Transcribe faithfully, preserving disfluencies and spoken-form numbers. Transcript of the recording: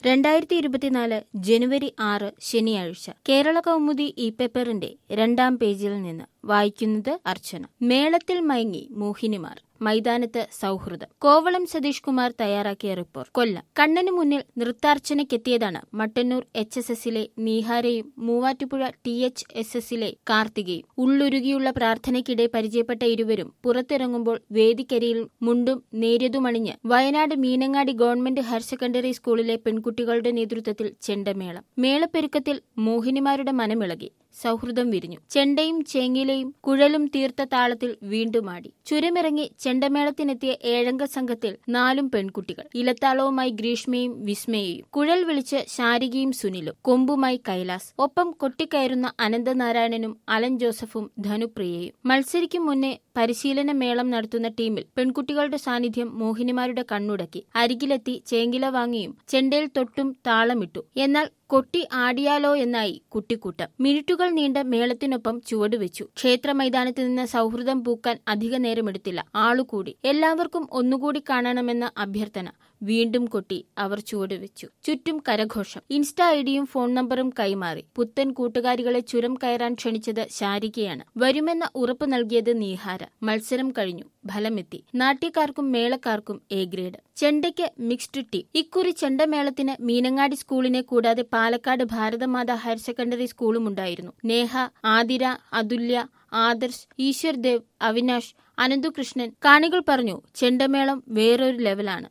രണ്ടായിരത്തി ഇരുപത്തിനാല് ജനുവരി ആറ് ശനിയാഴ്ച കേരള കൗമുദി ഇ പേപ്പറിന്റെ രണ്ടാം പേജിൽ നിന്ന് വായിക്കുന്നത് അർച്ചന. മേളത്തിൽ മയങ്ങി മോഹിനിമാർ, മൈതാനത്ത് സൗഹൃദം. കോവളം സതീഷ് കുമാർ തയ്യാറാക്കിയ റിപ്പോർട്ട്. കൊല്ലം. കണ്ണനു മുന്നിൽ നൃത്താർച്ചനയ്ക്കെത്തിയതാണ് മട്ടന്നൂർ എച്ച് എസ് എസിലെ നീഹാരയും മൂവാറ്റുപുഴ ടി എച്ച് എസ് എസിലെ കാർത്തികയും. ഉള്ളുരുകിയുള്ള പ്രാർത്ഥനയ്ക്കിടെ പരിചയപ്പെട്ട ഇരുവരും പുറത്തിറങ്ങുമ്പോൾ വേദിക്കരിയിൽ മുണ്ടും നേരിയതുമണിഞ്ഞ് Wayanad Meenangadi government higher secondary സ്കൂളിലെ പെൺകുട്ടികളുടെ നേതൃത്വത്തിൽ ചെണ്ടമേളം. മേളപ്പെരുക്കത്തിൽ മോഹിനിമാരുടെ മനമിളകി, സൗഹൃദം വിരിഞ്ഞു. ചെണ്ടയും ചേങ്ങിലയും കുഴലും തീർത്ത താളത്തിൽ വീണ്ടുമാടി. ചുരമിറങ്ങി ചെണ്ടമേളത്തിനെത്തിയ ഏഴംഗ സംഘത്തിൽ നാലും പെൺകുട്ടികൾ. ഇലത്താളവുമായി ഗ്രീഷ്മയും വിസ്മയയും, കുഴൽ വിളിച്ച് ശാരികയും സുനിലും, കൊമ്പുമായി കൈലാസ്, ഒപ്പം കൊട്ടിക്കയറുന്ന അനന്തനാരായണനും അലൻ ജോസഫും ധനുപ്രിയയും. മത്സരിക്കും മുന്നേ പരിശീലന മേളം നടത്തുന്ന ടീമിൽ പെൺകുട്ടികളുടെ സാന്നിധ്യം മോഹിനിമാരുടെ കണ്ണുടക്കി. അരികിലെത്തി ചേങ്കില വാങ്ങിയും ചെണ്ടയിൽ തൊട്ടും താളമിട്ടു. എന്നാൽ കൊട്ടി ആടിയാലോ എന്നായി കുട്ടിക്കൂട്ടം. മിനിറ്റുകൾ നീണ്ട മേളത്തിനൊപ്പം ചുവടുവെച്ചു. ക്ഷേത്ര മൈതാനത്ത് നിന്ന് സൗഹൃദം പൂക്കാൻ അധിക നേരമെടുത്തില്ല. ആളുകൂടി. എല്ലാവർക്കും ഒന്നുകൂടി കാണണമെന്ന അഭ്യർത്ഥന. വീണ്ടും കൊട്ടി അവർ ചുവടുവെച്ചു. ചുറ്റും കരഘോഷം. ഇൻസ്റ്റാ ഐഡിയും ഫോൺ നമ്പറും കൈമാറി. പുത്തൻ കൂട്ടുകാരികളെ ചുരം കയറാൻ ക്ഷണിച്ചത് ശാരികയാണ്. വരുമെന്ന ഉറപ്പ് നൽകിയത് നീഹാര. മത്സരം കഴിഞ്ഞു. ഫലമെത്തി. നാട്യക്കാർക്കും മേളക്കാർക്കും എ ഗ്രേഡ്. ചെണ്ടയ്ക്ക് മിക്സ്ഡ് ടീം. ഇക്കുറി ചെണ്ടമേളത്തിന് മീനങ്ങാടി സ്കൂളിനെ കൂടാതെ പാലക്കാട് ഭാരതമാതാ ഹയർ സെക്കൻഡറി സ്കൂളുമുണ്ടായിരുന്നു. നേഹ, ആതിര, അതുല്യ, ആദർശ്, ഈശ്വർ ദേവ്, അവിനാഷ്, അനന്തുകൃഷ്ണൻ. കാണികൾ പറഞ്ഞു, ചെണ്ടമേളം വേറൊരു ലെവലാണ്.